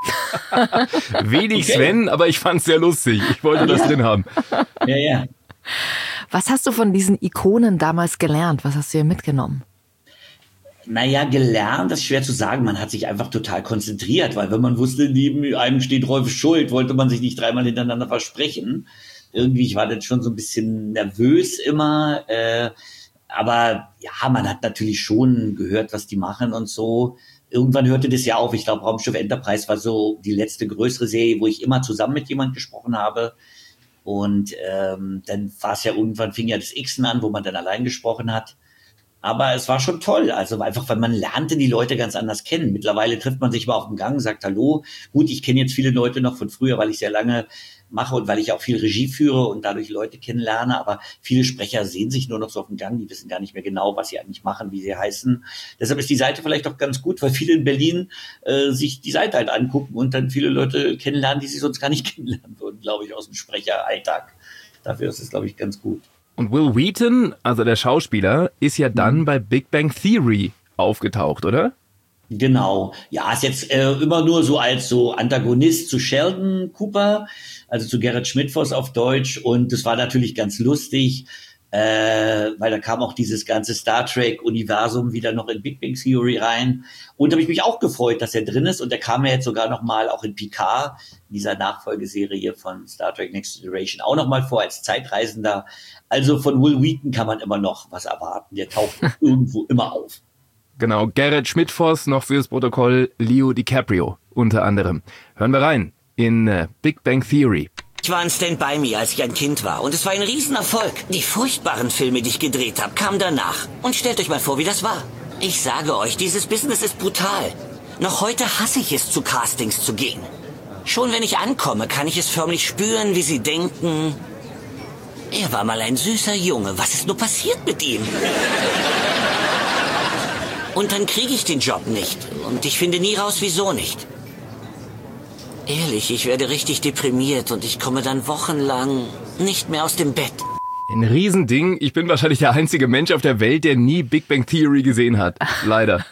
Wenig Sven, aber ich fand's sehr lustig. Ich wollte das drin haben. Ja. Was hast du von diesen Ikonen damals gelernt? Was hast du hier mitgenommen? Naja, gelernt, das ist schwer zu sagen. Man hat sich einfach total konzentriert, weil wenn man wusste, neben einem steht Rolf Schuld, wollte man sich nicht dreimal hintereinander versprechen. Irgendwie, ich war dann schon so ein bisschen nervös immer. Aber ja, man hat natürlich schon gehört, was die machen und so. Irgendwann hörte das ja auf. Ich glaube, Raumschiff Enterprise war so die letzte größere Serie, wo ich immer zusammen mit jemandem gesprochen habe. Und dann war es ja irgendwann, fing ja das Xen an, wo man dann allein gesprochen hat. Aber es war schon toll, also einfach, weil man lernte die Leute ganz anders kennen. Mittlerweile trifft man sich mal auf dem Gang, sagt Hallo. Gut, ich kenne jetzt viele Leute noch von früher, weil ich sehr lange mache und weil ich auch viel Regie führe und dadurch Leute kennenlerne. Aber viele Sprecher sehen sich nur noch so auf dem Gang, die wissen gar nicht mehr genau, was sie eigentlich machen, wie sie heißen. Deshalb ist die Seite vielleicht auch ganz gut, weil viele in Berlin sich die Seite halt angucken und dann viele Leute kennenlernen, die sie sonst gar nicht kennenlernen würden, glaube ich, aus dem Sprecheralltag. Dafür ist es, glaube ich, ganz gut. Und Will Wheaton, also der Schauspieler, ist ja dann bei Big Bang Theory aufgetaucht, oder? Genau. Ja, ist jetzt immer nur so als so Antagonist zu Sheldon Cooper, also zu Gerrit Schmidtfoss auf Deutsch. Und das war natürlich ganz lustig, weil da kam auch dieses ganze Star Trek-Universum wieder noch in Big Bang Theory rein. Und da habe ich mich auch gefreut, dass er drin ist. Und er kam ja jetzt sogar noch mal auch in Picard, in dieser Nachfolgeserie von Star Trek Next Generation, auch noch mal vor als Zeitreisender. Also von Will Wheaton kann man immer noch was erwarten. Der taucht irgendwo immer auf. Genau, Gerrit Schmidtfoss, noch fürs Protokoll Leo DiCaprio unter anderem. Hören wir rein in Big Bang Theory. Ich war in Stand By Me, als ich ein Kind war. Und es war ein Riesenerfolg. Die furchtbaren Filme, die ich gedreht habe, kamen danach. Und stellt euch mal vor, wie das war. Ich sage euch, dieses Business ist brutal. Noch heute hasse ich es, zu Castings zu gehen. Schon wenn ich ankomme, kann ich es förmlich spüren, wie sie denken... Er war mal ein süßer Junge. Was ist nur passiert mit ihm? Und dann kriege ich den Job nicht. Und ich finde nie raus, wieso nicht. Ehrlich, ich werde richtig deprimiert und ich komme dann wochenlang nicht mehr aus dem Bett. Ein Riesending. Ich bin wahrscheinlich der einzige Mensch auf der Welt, der nie Big Bang Theory gesehen hat. Leider.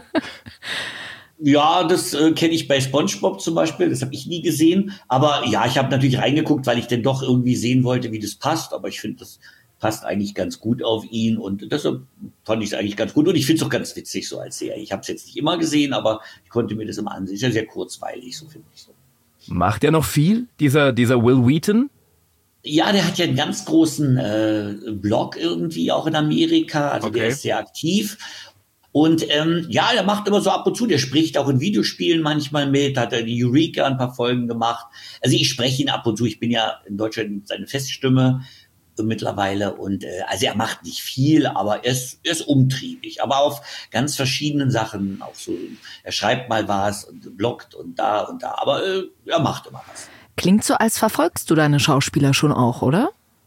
Ja, das kenne ich bei SpongeBob zum Beispiel, das habe ich nie gesehen. Aber ja, ich habe natürlich reingeguckt, weil ich dann doch irgendwie sehen wollte, wie das passt. Aber ich finde, das passt eigentlich ganz gut auf ihn und deshalb fand ich es eigentlich ganz gut. Und ich finde es auch ganz witzig so als Serie. Ich habe es jetzt nicht immer gesehen, aber ich konnte mir das immer ansehen. Ist ja sehr kurzweilig, so finde ich so. Macht er noch viel, dieser Will Wheaton? Ja, der hat ja einen ganz großen Blog irgendwie auch in Amerika. Also der ist sehr aktiv. Und ja, der macht immer so ab und zu, der spricht auch in Videospielen manchmal mit, hat er die Eureka ein paar Folgen gemacht. Also ich spreche ihn ab und zu, ich bin ja in Deutschland seine Feststimme mittlerweile und also er macht nicht viel, aber er ist umtriebig, aber auf ganz verschiedenen Sachen, auch so, er schreibt mal was und bloggt und da, aber er macht immer was. Klingt so, als verfolgst du deine Schauspieler schon auch, oder?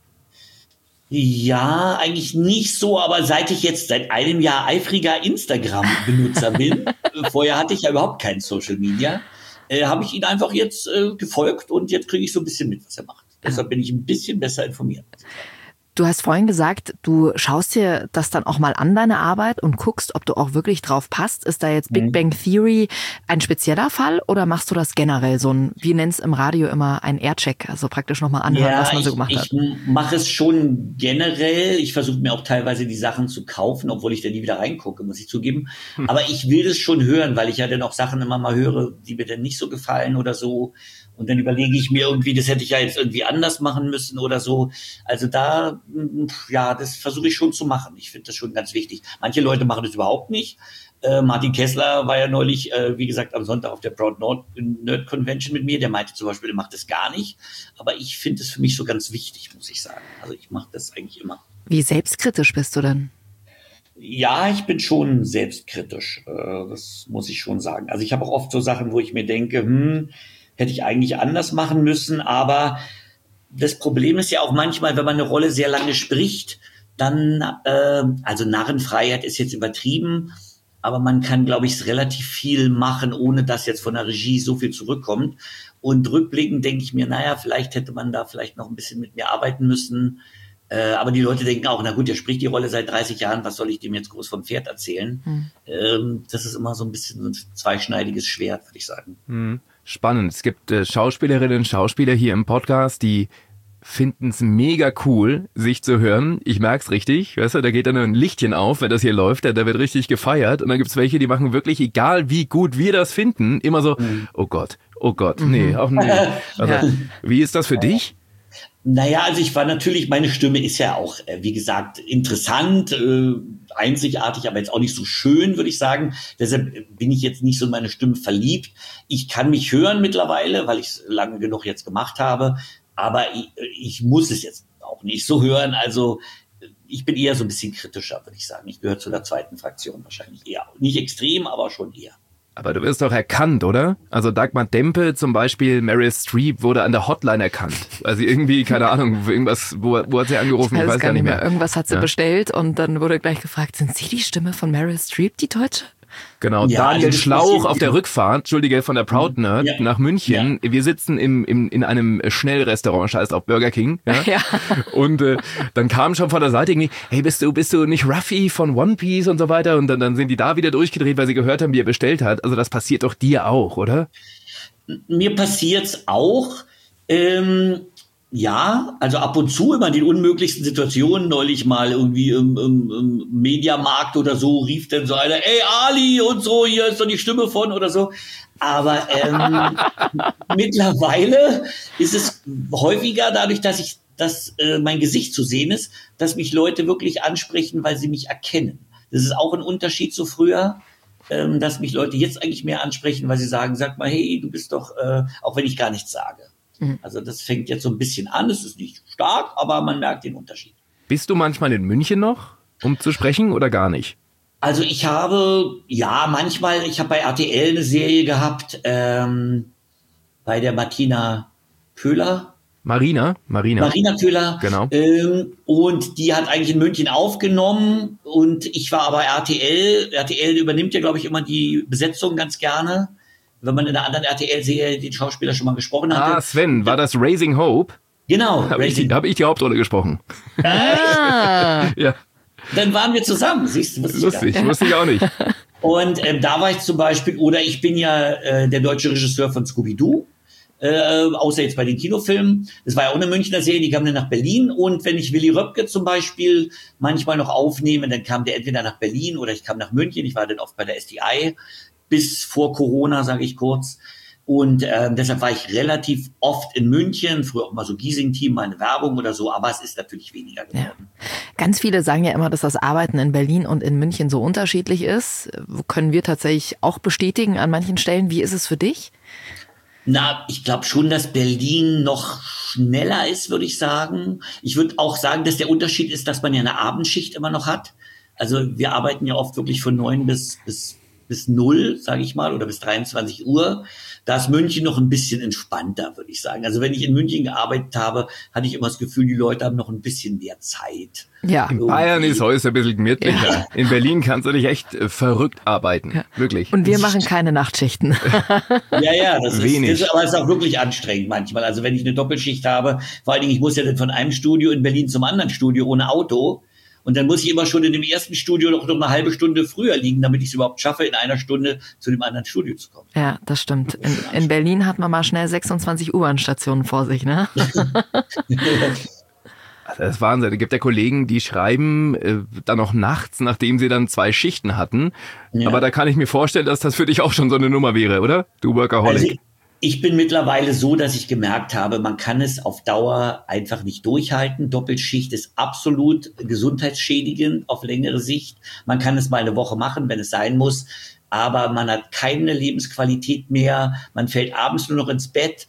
Ja, eigentlich nicht so, aber seit ich jetzt seit einem Jahr eifriger Instagram-Benutzer bin, vorher hatte ich ja überhaupt kein Social Media, habe ich ihn einfach jetzt gefolgt und jetzt kriege ich so ein bisschen mit, was er macht. Deshalb bin ich ein bisschen besser informiert. Du hast vorhin gesagt, du schaust dir das dann auch mal an, deine Arbeit, und guckst, ob du auch wirklich drauf passt. Ist da jetzt Big Bang Theory ein spezieller Fall oder machst du das generell so ein, wie nennt's im Radio immer, ein Aircheck, also praktisch nochmal anhören, was man so gemacht hat? Ich mache es schon generell. Ich versuche mir auch teilweise die Sachen zu kaufen, obwohl ich da nie wieder reingucke, muss ich zugeben. Aber ich will das schon hören, weil ich ja dann auch Sachen immer mal höre, die mir dann nicht so gefallen oder so. Und dann überlege ich mir irgendwie, das hätte ich ja jetzt irgendwie anders machen müssen oder so. Also da, ja, das versuche ich schon zu machen. Ich finde das schon ganz wichtig. Manche Leute machen das überhaupt nicht. Martin Kessler war ja neulich, wie gesagt, am Sonntag auf der Proud Nerd Convention mit mir. Der meinte zum Beispiel, er macht das gar nicht. Aber ich finde es für mich so ganz wichtig, muss ich sagen. Also ich mache das eigentlich immer. Wie selbstkritisch bist du denn? Ja, ich bin schon selbstkritisch. Das muss ich schon sagen. Also ich habe auch oft so Sachen, wo ich mir denke, hätte ich eigentlich anders machen müssen, aber das Problem ist ja auch manchmal, wenn man eine Rolle sehr lange spricht, dann, also Narrenfreiheit ist jetzt übertrieben, aber man kann, glaube ich, relativ viel machen, ohne dass jetzt von der Regie so viel zurückkommt. Und rückblickend denke ich mir, naja, vielleicht hätte man da vielleicht noch ein bisschen mit mir arbeiten müssen. Aber die Leute denken auch, na gut, der spricht die Rolle seit 30 Jahren, was soll ich dem jetzt groß vom Pferd erzählen? Das ist immer so ein bisschen so ein zweischneidiges Schwert, würde ich sagen. Spannend. Es gibt Schauspielerinnen und Schauspieler hier im Podcast, die finden es mega cool, sich zu hören. Ich merk's richtig, weißt du, da geht dann ein Lichtchen auf, wenn das hier läuft, da wird richtig gefeiert. Und dann gibt's welche, die machen wirklich, egal wie gut wir das finden, immer so, oh Gott, nee, auch nee. Also, wie ist das für dich? Naja, also meine Stimme ist ja auch, wie gesagt, interessant, einzigartig, aber jetzt auch nicht so schön, würde ich sagen. Deshalb bin ich jetzt nicht so in meine Stimme verliebt. Ich kann mich hören mittlerweile, weil ich es lange genug jetzt gemacht habe, aber ich muss es jetzt auch nicht so hören. Also ich bin eher so ein bisschen kritischer, würde ich sagen. Ich gehöre zu der zweiten Fraktion wahrscheinlich eher. Nicht extrem, aber schon eher. Aber du wirst doch erkannt, oder? Also Dagmar Dempe zum Beispiel, Meryl Streep wurde an der Hotline erkannt. Also irgendwie, keine Ahnung, irgendwas, wo hat sie angerufen? Ich weiß gar nicht mehr. Irgendwas hat sie bestellt und dann wurde gleich gefragt, sind Sie die Stimme von Meryl Streep, die Deutsche? Genau, ja, Daniel Schlauch auf der Rückfahrt, Entschuldige, von der Proud Nerd nach München. Ja. Wir sitzen in einem Schnellrestaurant, scheiß auf Burger King. Ja. Und dann kam schon von der Seite irgendwie, hey, bist du nicht Ruffy von One Piece und so weiter? Und dann sind die da wieder durchgedreht, weil sie gehört haben, wie er bestellt hat. Also das passiert doch dir auch, oder? Mir passiert's auch. Ja, also ab und zu immer in den unmöglichsten Situationen, neulich mal irgendwie im Mediamarkt oder so, rief dann so einer, ey Ali und so, hier ist doch die Stimme von oder so. Aber mittlerweile ist es häufiger dadurch, dass mein Gesicht zu sehen ist, dass mich Leute wirklich ansprechen, weil sie mich erkennen. Das ist auch ein Unterschied zu früher, dass mich Leute jetzt eigentlich mehr ansprechen, weil sie sagen, sag mal, hey, du bist doch, auch wenn ich gar nichts sage. Also das fängt jetzt so ein bisschen an. Es ist nicht stark, aber man merkt den Unterschied. Bist du manchmal in München noch, um zu sprechen oder gar nicht? Also ich habe bei RTL eine Serie gehabt, bei der Martina Köhler. Marina Köhler. Genau. Und die hat eigentlich in München aufgenommen und ich war aber RTL. RTL übernimmt ja, glaube ich, immer die Besetzung ganz gerne, wenn man in einer anderen RTL-Serie den Schauspieler schon mal gesprochen hatte. Sven, war das Raising Hope? Genau. Habe ich die Hauptrolle gesprochen. Ja. Dann waren wir zusammen, siehst du. Wusste ich auch nicht. Und da war ich zum Beispiel, oder ich bin ja der deutsche Regisseur von Scooby-Doo. Außer jetzt bei den Kinofilmen. Das war ja auch eine Münchner Serie, die kam dann nach Berlin. Und wenn ich Willy Röpke zum Beispiel manchmal noch aufnehme, dann kam der entweder nach Berlin oder ich kam nach München. Ich war dann oft bei der SDI bis vor Corona, sage ich kurz. Und deshalb war ich relativ oft in München, früher auch mal so Giesing-Team, mal eine Werbung oder so, aber es ist natürlich weniger geworden. Ja. Ganz viele sagen ja immer, dass das Arbeiten in Berlin und in München so unterschiedlich ist. Können wir tatsächlich auch bestätigen an manchen Stellen. Wie ist es für dich? Na, ich glaube schon, dass Berlin noch schneller ist, würde ich sagen. Ich würde auch sagen, dass der Unterschied ist, dass man ja eine Abendschicht immer noch hat. Also wir arbeiten ja oft wirklich von 9 bis 0, sage ich mal, oder bis 23 Uhr. Da ist München noch ein bisschen entspannter, würde ich sagen. Also wenn ich in München gearbeitet habe, hatte ich immer das Gefühl, die Leute haben noch ein bisschen mehr Zeit. Ja. In Bayern ist heute ein bisschen gemütlicher. Ja. In Berlin kannst du dich echt verrückt arbeiten. Ja. Wirklich. Und wir machen keine Nachtschichten. Ja, das ist, aber es ist auch wirklich anstrengend manchmal. Also wenn ich eine Doppelschicht habe, vor allen Dingen, ich muss ja dann von einem Studio in Berlin zum anderen Studio ohne Auto. Und dann muss ich immer schon in dem ersten Studio noch eine halbe Stunde früher liegen, damit ich es überhaupt schaffe, in einer Stunde zu dem anderen Studio zu kommen. Ja, das stimmt. In Berlin hat man mal schnell 26 U-Bahn-Stationen vor sich, ne? Das ist Wahnsinn. Es gibt ja Kollegen, die schreiben dann noch nachts, nachdem sie dann 2 Schichten hatten. Ja. Aber da kann ich mir vorstellen, dass das für dich auch schon so eine Nummer wäre, oder? Du Workaholic. Also ich bin mittlerweile so, dass ich gemerkt habe, man kann es auf Dauer einfach nicht durchhalten. Doppelschicht ist absolut gesundheitsschädigend auf längere Sicht. Man kann es mal eine Woche machen, wenn es sein muss. Aber man hat keine Lebensqualität mehr. Man fällt abends nur noch ins Bett,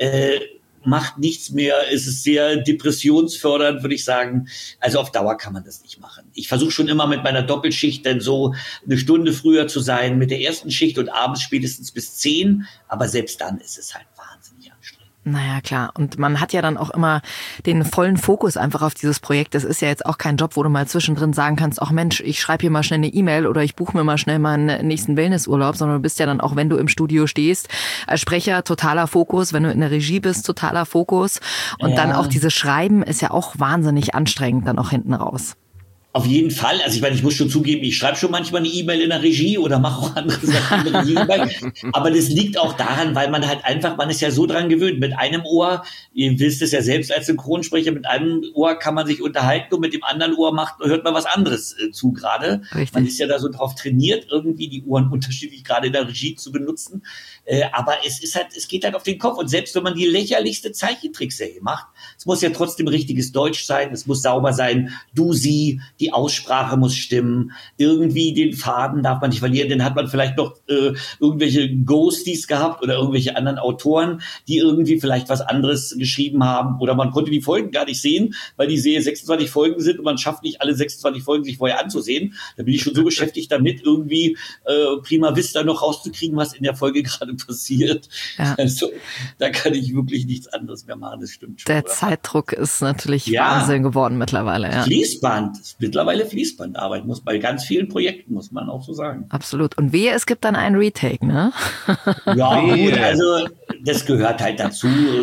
macht nichts mehr. Es ist sehr depressionsfördernd, würde ich sagen. Also auf Dauer kann man das nicht machen. Ich versuche schon immer mit meiner Doppelschicht dann so eine Stunde früher zu sein mit der ersten Schicht und abends spätestens bis 10. Aber selbst dann ist es halt wahnsinnig anstrengend. Naja, klar. Und man hat ja dann auch immer den vollen Fokus einfach auf dieses Projekt. Das ist ja jetzt auch kein Job, wo du mal zwischendrin sagen kannst, ach Mensch, ich schreibe hier mal schnell eine E-Mail oder ich buche mir mal schnell meinen nächsten Wellnessurlaub, sondern du bist ja dann auch, wenn du im Studio stehst, als Sprecher totaler Fokus, wenn du in der Regie bist, totaler Fokus. Und dann auch dieses Schreiben ist ja auch wahnsinnig anstrengend dann auch hinten raus. Auf jeden Fall. Also ich meine, ich muss schon zugeben, ich schreibe schon manchmal eine E-Mail in der Regie oder mache auch andere Sachen in der Regie. Aber das liegt auch daran, weil man halt einfach, man ist ja so dran gewöhnt. Mit einem Ohr, ihr wisst es ja selbst als Synchronsprecher, mit einem Ohr kann man sich unterhalten und mit dem anderen Ohr hört man was anderes zu gerade. Man ist ja da so drauf trainiert, irgendwie die Ohren unterschiedlich gerade in der Regie zu benutzen. Aber es geht halt auf den Kopf. Und selbst wenn man die lächerlichste Zeichentrickserie macht, es muss ja trotzdem richtiges Deutsch sein, es muss sauber sein, du, sie, die Aussprache muss stimmen, irgendwie den Faden darf man nicht verlieren, dann hat man vielleicht noch irgendwelche Ghosties gehabt oder irgendwelche anderen Autoren, die irgendwie vielleicht was anderes geschrieben haben oder man konnte die Folgen gar nicht sehen, weil die Serie 26 Folgen sind und man schafft nicht alle 26 Folgen sich vorher anzusehen. Da bin ich schon so beschäftigt damit, irgendwie prima vista noch rauszukriegen, was in der Folge gerade passiert. Ja. Also da kann ich wirklich nichts anderes mehr machen, das stimmt schon. Der Zeitdruck ist natürlich Wahnsinn geworden mittlerweile. Ja. Fließband, mittlerweile Fließbandarbeit, bei ganz vielen Projekten, muss man auch so sagen. Absolut. Und wehe, es gibt dann einen Retake, ne? Ja, gut, also das gehört halt dazu.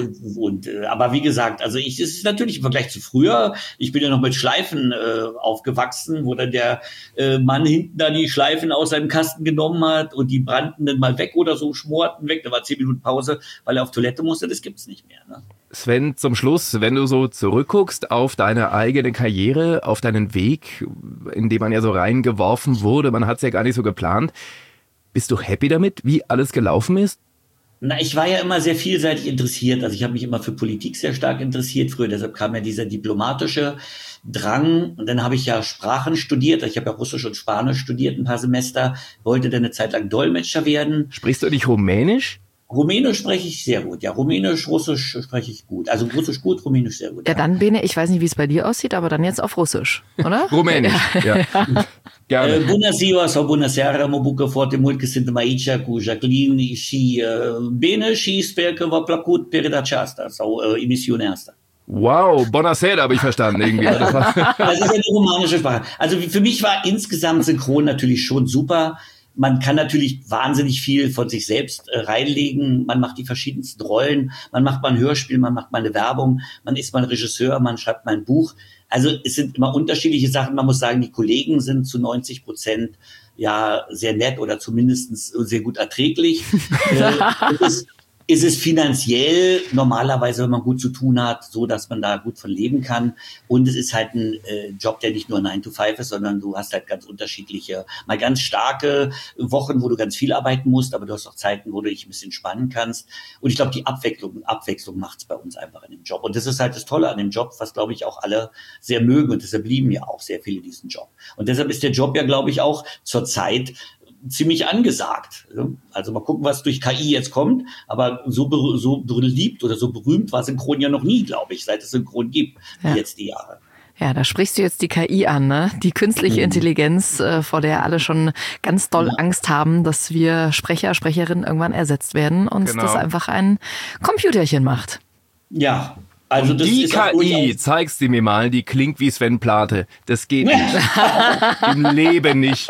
Aber wie gesagt, also es ist natürlich im Vergleich zu früher, ich bin ja noch mit Schleifen aufgewachsen, wo dann der Mann hinten da die Schleifen aus seinem Kasten genommen hat und die brannten dann mal weg oder so, schmorten weg, da war 10 Minuten Pause, weil er auf Toilette musste, das gibt's nicht mehr, ne? Sven, zum Schluss, wenn du so zurückguckst auf deine eigene Karriere, auf deinen Weg, in den man ja so reingeworfen wurde, man hat es ja gar nicht so geplant, bist du happy damit, wie alles gelaufen ist? Na, ich war ja immer sehr vielseitig interessiert. Also ich habe mich immer für Politik sehr stark interessiert früher. Deshalb kam ja dieser diplomatische Drang. Und dann habe ich ja Sprachen studiert. Ich habe ja Russisch und Spanisch studiert ein paar Semester. Wollte dann eine Zeit lang Dolmetscher werden. Sprichst du nicht Rumänisch? Rumänisch spreche ich sehr gut. Ja, Rumänisch, Russisch spreche ich gut. Also Russisch gut, Rumänisch sehr gut. Ja, dann, Bene, ich weiß nicht, wie es bei dir aussieht, aber dann jetzt auf Russisch, oder? Rumänisch, ja. Gerne. Bună ziua sau bună seara, mă bucur foarte mult că suntem aici cu Jacqueline și Bene și sper că v-a plăcut perioada aceasta sau emisiunea asta. Wow, Buonasera habe ich verstanden irgendwie. Das ist eine romanische Sprache. Also für mich war insgesamt Synchron natürlich schon super. Man kann natürlich wahnsinnig viel von sich selbst reinlegen. Man macht die verschiedensten Rollen. Man macht mal ein Hörspiel, man macht mal eine Werbung. Man ist mal ein Regisseur, man schreibt mal ein Buch. Also es sind immer unterschiedliche Sachen. Man muss sagen, die Kollegen sind zu 90% ja sehr nett oder zumindest sehr gut erträglich. Ist es finanziell normalerweise, wenn man gut zu tun hat, so, dass man da gut von leben kann. Und es ist halt ein Job, der nicht nur 9 to 5 ist, sondern du hast halt ganz unterschiedliche, mal ganz starke Wochen, wo du ganz viel arbeiten musst, aber du hast auch Zeiten, wo du dich ein bisschen spannen kannst. Und ich glaube, die Abwechslung macht's bei uns einfach in dem Job. Und das ist halt das Tolle an dem Job, was, glaube ich, auch alle sehr mögen. Und deshalb lieben ja auch sehr viele diesen Job. Und deshalb ist der Job ja, glaube ich, auch zurzeit ziemlich angesagt. Also mal gucken, was durch KI jetzt kommt. Aber so beliebt oder so berühmt war Synchron ja noch nie, glaube ich, seit es Synchron gibt, jetzt die Jahre. Ja, da sprichst du jetzt die KI an, ne? Die künstliche Intelligenz, vor der alle schon ganz doll Angst haben, dass wir Sprecher, Sprecherinnen irgendwann ersetzt werden und das einfach ein Computerchen macht. Ja. Also das die ist KI, zeigst du mir mal, die klingt wie Sven Plate. Das geht nicht. Im Leben nicht.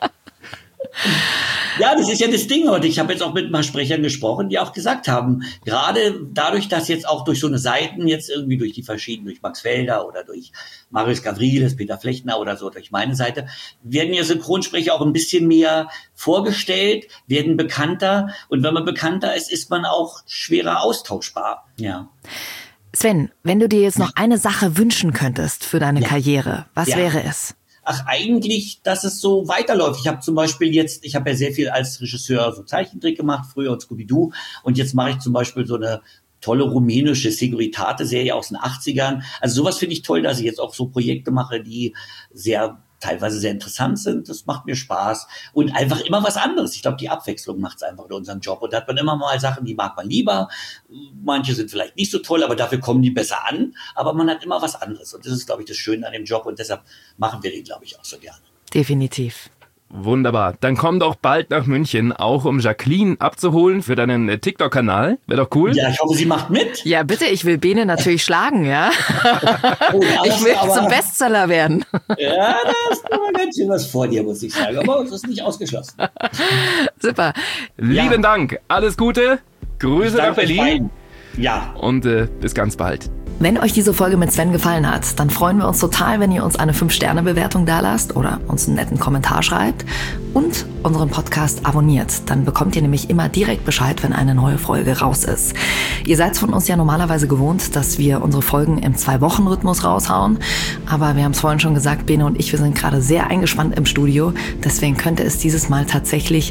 Ja, das ist ja das Ding. Und ich habe jetzt auch mit ein paar Sprechern gesprochen, die auch gesagt haben, gerade dadurch, dass jetzt auch durch so eine Seiten, jetzt irgendwie durch die verschiedenen, durch Max Felder oder durch Marius Gavrilis, Peter Flechtner oder so, durch meine Seite, werden ja Synchronsprecher auch ein bisschen mehr vorgestellt, werden bekannter. Und wenn man bekannter ist, ist man auch schwerer austauschbar. Ja. Sven, wenn du dir jetzt noch eine Sache wünschen könntest für deine Karriere, was wäre es? Ach, eigentlich, dass es so weiterläuft. Ich habe zum Beispiel ich habe ja sehr viel als Regisseur so Zeichentrick gemacht, früher und Scooby-Doo. Und jetzt mache ich zum Beispiel so eine tolle rumänische Seguritate-Serie aus den 80ern. Also sowas finde ich toll, dass ich jetzt auch so Projekte mache, die teilweise sehr interessant sind. Das macht mir Spaß. Und einfach immer was anderes. Ich glaube, die Abwechslung macht es einfach in unserem Job. Und da hat man immer mal Sachen, die mag man lieber. Manche sind vielleicht nicht so toll, aber dafür kommen die besser an. Aber man hat immer was anderes. Und das ist, glaube ich, das Schöne an dem Job. Und deshalb machen wir den, glaube ich, auch so gerne. Definitiv. Wunderbar. Dann komm doch bald nach München, auch um Jacqueline abzuholen für deinen TikTok-Kanal. Wäre doch cool. Ja, ich hoffe, sie macht mit. Ja, bitte, ich will Bene natürlich schlagen, ja. Ich will zum Bestseller werden. Ja, da ist aber ganz schön was vor dir, muss ich sagen. Aber das ist nicht ausgeschlossen. Super. Lieben Dank. Alles Gute. Grüße nach Berlin. Ja. Und bis ganz bald. Wenn euch diese Folge mit Sven gefallen hat, dann freuen wir uns total, wenn ihr uns eine 5-Sterne-Bewertung dalasst oder uns einen netten Kommentar schreibt und unseren Podcast abonniert. Dann bekommt ihr nämlich immer direkt Bescheid, wenn eine neue Folge raus ist. Ihr seid von uns ja normalerweise gewohnt, dass wir unsere Folgen im 2-Wochen-Rhythmus raushauen. Aber wir haben es vorhin schon gesagt, Bene und ich, wir sind gerade sehr eingespannt im Studio. Deswegen könnte es dieses Mal tatsächlich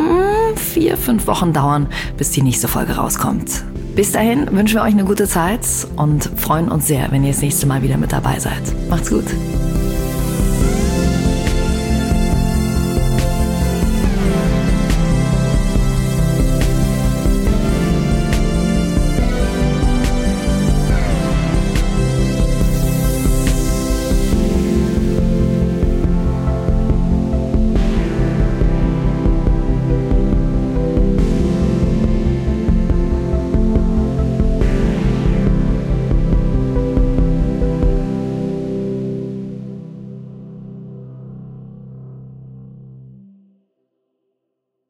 4-5 Wochen dauern, bis die nächste Folge rauskommt. Bis dahin wünschen wir euch eine gute Zeit und freuen uns sehr, wenn ihr das nächste Mal wieder mit dabei seid. Macht's gut.